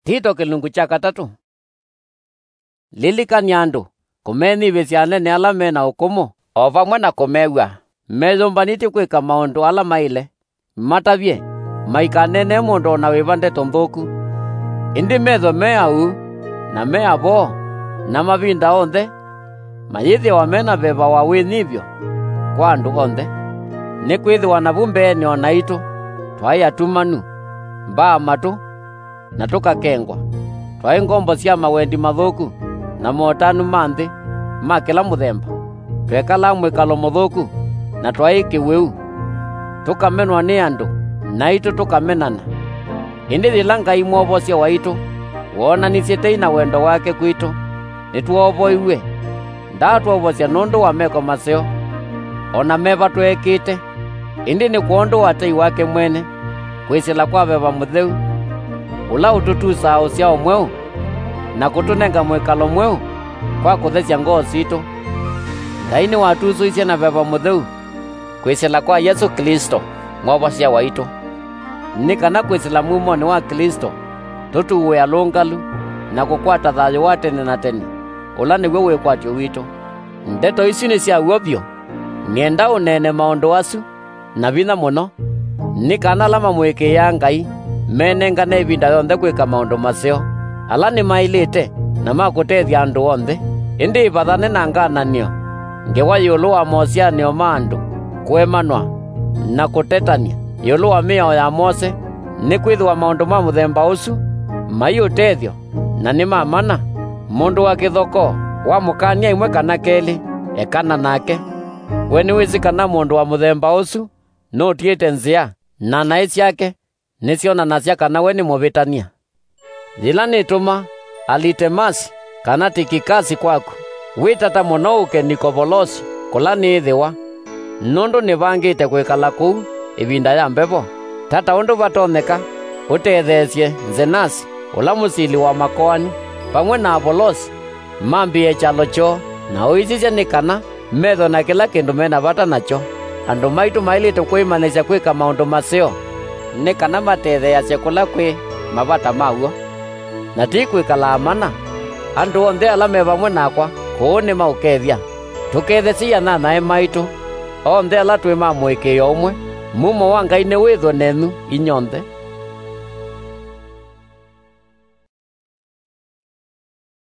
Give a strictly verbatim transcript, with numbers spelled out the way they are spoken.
Tito kilungu cha katatu. Lilikania andu kumeni besiane ne ala mena ukumu o vamwe na kumewa mezombaniti kwika maundu ala maile matavye maikanene mundu na wivande tonthuku indi metho meau na meavo na mavinda onthe mayithi wa mena beba wa winivyo kwa andu onthe ni kwithiwa na vumbeeni ona itu twai atumanu mbaa matu na tukakengwa twai ngombo cia mawendi mathuku na motanu manthi ma kila muthemba twekala mwikalo muthuku na twai kiweu tukamenwa ni andu na itu tukamenana indi thila Ngai mwovosia waitu wonanisie teina wendo wake kwitu nituovoiwe ndatwovosia nundu wa meko maseo ona meva twekite indi ni kuondu wa tei wake mwene kwisila kwa beba mutheu ula ututusa usia omweu na kutunenga mwikalo mweu kwa kuthesia ngoo situ Ngai ni watusuisie na beba mutheu kwisila kwa Yesu Kristo mwovosia waitu ni kana kwisila mumoni wa Kristo tutuwe alungalu na kukwata thayo wa tene na tene ula niwe wikwatio witu ndeto ici ni cia uovyo nienda unene maundu acu na vina muno ni kana lama mwiki ya Ngai menengane ivinda yonthe kwika maundu maseo ala ni mailite na makutethia andu onthe indi ivathane na ngananio ngewa yulu wa mosianio ma andu kwemanwa na kutetania yulu wa mio ya Mose ni kwithiwa maundu ma muthemba ucu mai utethio na ni mamana mundu wa kithoko wa mukania imwe kana keli ekana nake we ni wizikana mundu wa muthemba ucu no utiite nzia na nai ciake niciona nacia kana we ni muvitania thila nituma Alitemasi kana Tikikasi kwaku witata muno uke Nikopolosi kula ni ithiwa nundu nivangite kwikala kuu ivinda ya mbevo tata undu vatoneka utethesie Zenasi ula musili wa makoani pamwe na Apolosi mambie chalo cho na uicisya ni kana metho na kila kindu mena vata nacho andu maitu mailite kwimanisya kwika maundu maseo ni kana matetheasya kula kwi mavata mauo na ti kwikala amana andu onthe ala me vamwe nakwa kuu ni maukethia tukethesia na nae maitu onthe ala twi mamwikio umwe mumo wa Ngai ni withwo nenu inyonthe